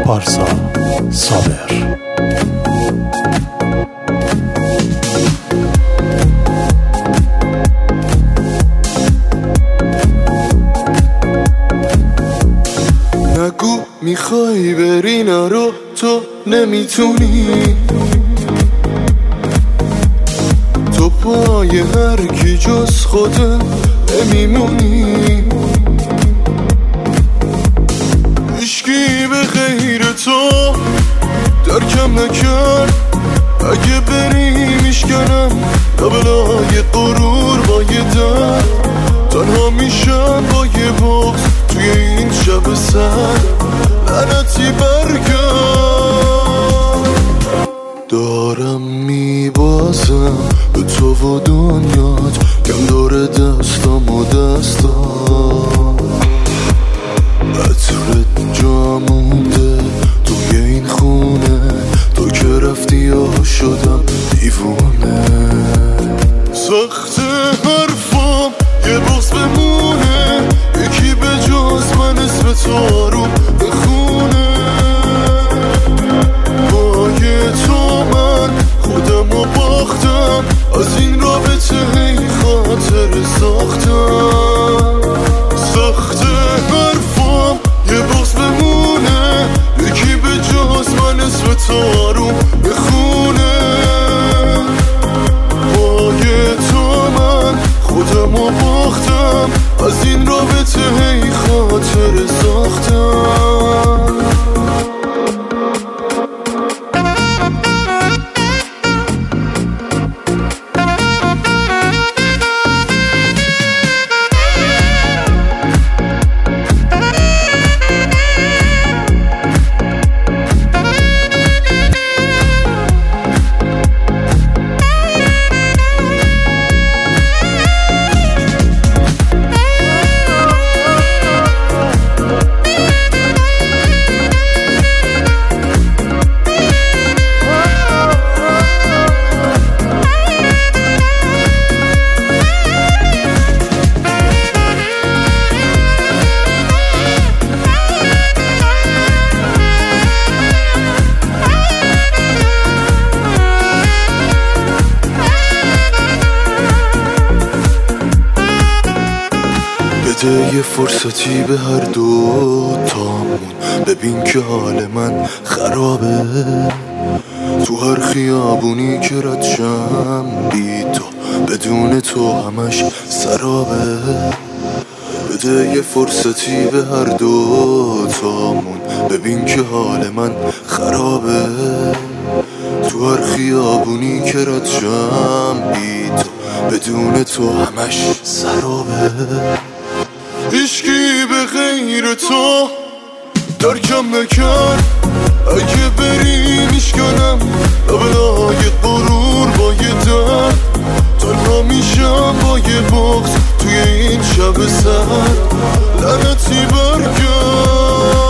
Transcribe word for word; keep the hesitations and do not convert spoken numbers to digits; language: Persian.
پارسا صابر. نگو میخوای بری نرو، تو نمیتونی، تو پای هر کی جز خودت نمیمونی. هیچکی به غیر تو درکم نکرد، اگه بری میشکنم لابلای غرور با یه درد. تنها میشم با یه بغض توی این شب سر، لعنتی برگرد. دارم میبازم به تو و دنیات، کم داره دستم و دستم. عطرت جا مونده توی این خونه، تو که رفتی یا شدم دیوونه. سخت حرفم یه بغض بمونه، یکی به جز من اسم تو آروم بخونه. پای تو من خودم رو باختم، از این رابطه هی خاطر ساختم. سخت حرفم یه بغض بمونه، یکی به جز من اسم تو آروم بخونه. پای تو من خودم رو باختم، از این رابطه هی خاطر ساختم. بده یه فرصتی به هر دو تامون، ببین که حال من خرابه. تو هر خیابونی که رد شم بی تو، بدون تو همش سرابه. بده یه فرصتی به هر دو تامون، ببین که حال من خرابه. تو هر خیابونی که رد شم بی تو، بدون تو همش سرابه. هیچکی به غیر تو درکم نکرد، اگه بری میشکنم لابلای غرور با یه درد. تنها میشم با یه بغض توی این شب سر، لعنتی برگرد.